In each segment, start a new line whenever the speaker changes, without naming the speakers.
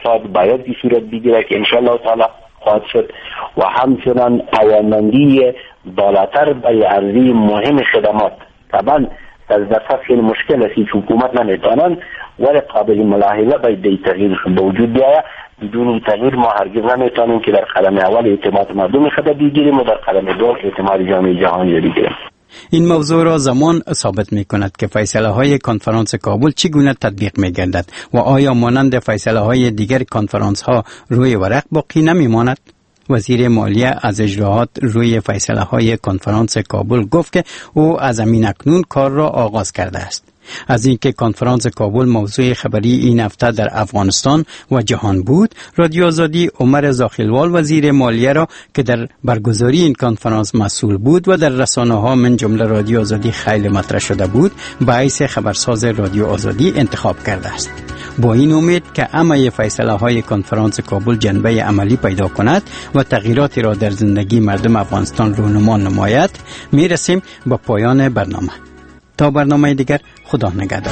اقتصاد باید این صورت بگیره که انشاءالله تعالی خواهد شد و همچنان عوامندی بالاتر به عرضی مهم خدمات. طبعا از دفعه خیلی مشکل است که حکومت نمیتونن ولی قابل ملاحظه باید دی تغییر به وجود بیاید. بدون تغییر ما هرگز نمیتونیم که در قدم اول اعتماد مردم خود بگیریم و در قدم دوم اعتماد جامعه جهانی بگیریم.
این موضوع را زمان ثابت می کند که فیصله های کنفرانس کابل چگونه تطبیق می گردد و آیا مانند فیصله های دیگر کنفرانس ها روی ورق باقی نمی ماند؟ وزیر مالیه از اجراعات روی فیصله های کنفرانس کابل گفت که او از همین اکنون کار را آغاز کرده است. از اینکه کنفرانس کابل موضوع خبری این هفته در افغانستان و جهان بود، رادیو آزادی عمر زاخیلوال وزیر مالیه را که در برگزاری این کنفرانس مسئول بود و در رسانه‌ها من جمله رادیو آزادی خیلی مطرح شده بود، به حیث خبرساز رادیو آزادی انتخاب کرده است. با این امید که همه فیصله های کنفرانس کابل جنبه عملی پیدا کند و تغییراتی را در زندگی مردم افغانستان رونما نماید، می رسیم به پایان برنامه. تا برنامه دیگر، خدا نگهدار.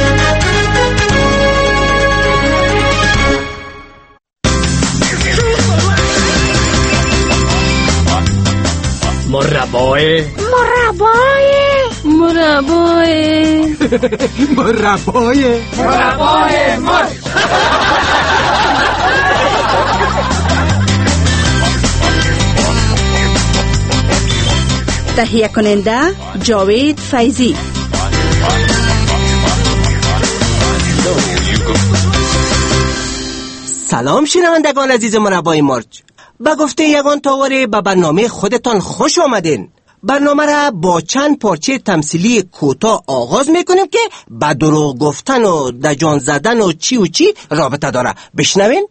مربای
تهیه کننده جاوید فیضی.
سلام شنوندگان عزیز مربای مرج. به گفته یگان تاوره به برنامه خودتان خوش آمدین. برنامه را با چند پارچه تمثیلی کوتاه آغاز میکنیم که به دروغ گفتن و دجان زدن و چی رابطه داره. بشنوین.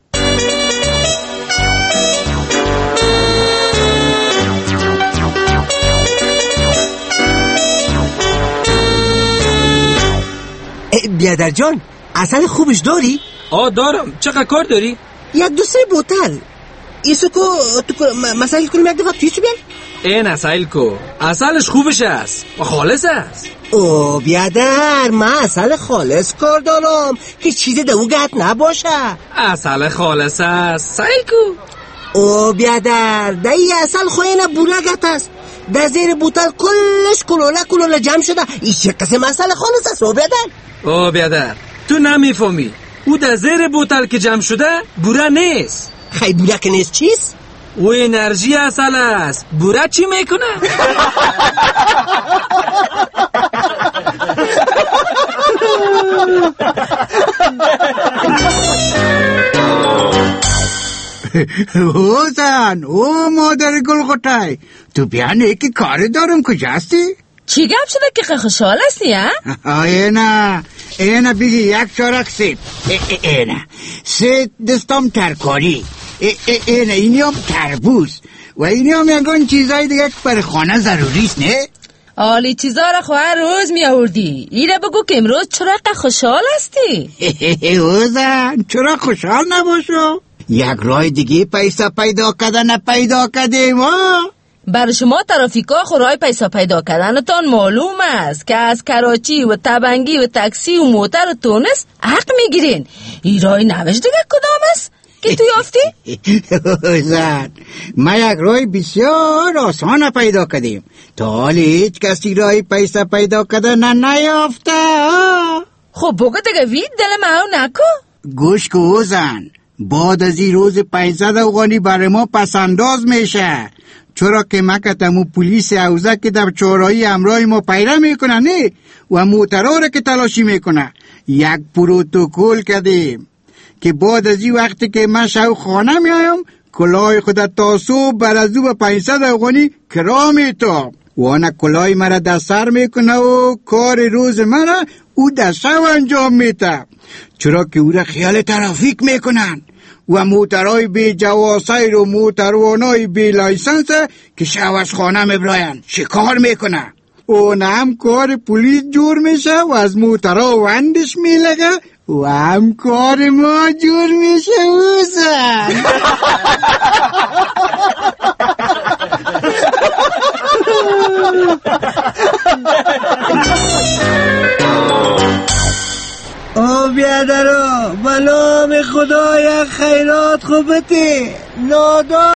بیادر جان، عسل خوبش داری؟
دارم. چقدر کار داری؟
یک دو سه بوتل. ایسو کو تو مسائل کنیم یک دفعه تویچو بیان.
این عسل کو عسلش خوبش است و خالص است.
او بیادر، من عسل خالص کار دارم که چیز دوگت نباشه.
عسل خالص است سعی کو.
او بیادر، دایی عسل خوینه بولگت است. در زیر بوتل کلش کلوله جمع شده. این چه قسم عسل خالص است او بیادر؟
او بیادر، تو نمیفهمی. او در زیر بوتل که جمع شده بوره نیست.
خیلی بوره که نیست چیست؟
او انرژی عسل است. بوره چی میکنه؟
زن، او مادر گلغوتای، تو بیانه که کار دارم کجاستی؟
چی گپ شده که خوشحال هستی ها؟
اینا بگی یک چارک سیب، اینا سه دستم ترکاری، اینی هم تربوز و اینی هم یکان چیزای دیگه که پر خانه ضروریست نه؟
عالی چیزا را خواهر روز می آوردی. ایره بگو که امروز چرا خوشحال هستی؟
اوزن چرا خوشحال نباشو؟ یک راه دیگه پیسه پیدا کردیم ها؟
برای شما ترافیکا خورای پیسه پیدا کردنتان معلوم است که از کراچی و تبنگی و تاکسی و موتر و تونس حق میگیرین. این راه نوش دیگه کدام است که تو یافتی؟
زن، ما یک راه بسیار آسان پیدا کردیم. تا حال هیچ کسی راه پیسه پیدا کردن نیافته.
خب بگو دیگه وید دل ما نکو.
گوش کو زن، بعد از این روز 500 افغانی برای ما پسنداز میشه، چرا که مکتمو پلیس حوزه که در چهارراهی همراه ما پیره میکنه نه و موترها را که تلاشی میکنه. یک پروتکل کردیم که بعد از این وقتی که من شو خانه میایم کلاه خودت تا صبح بر از او به 500 افغانی کرا میتام و آنه کلاه مرا در سر میکنه و کار روز مرا او در شو انجام میده، چرا که او را خیال ترافیک میکنن و موترهای بی جواسیر و موتروانای بی لایسنس که شوش خانه میبراین شکار میکنه. اون هم کار پلیس جور میشه و از موترها وندش میلگه و هم کار ما جور میشه. اوزن او بیادرو بلا
خدای خیرات خوبتی نادان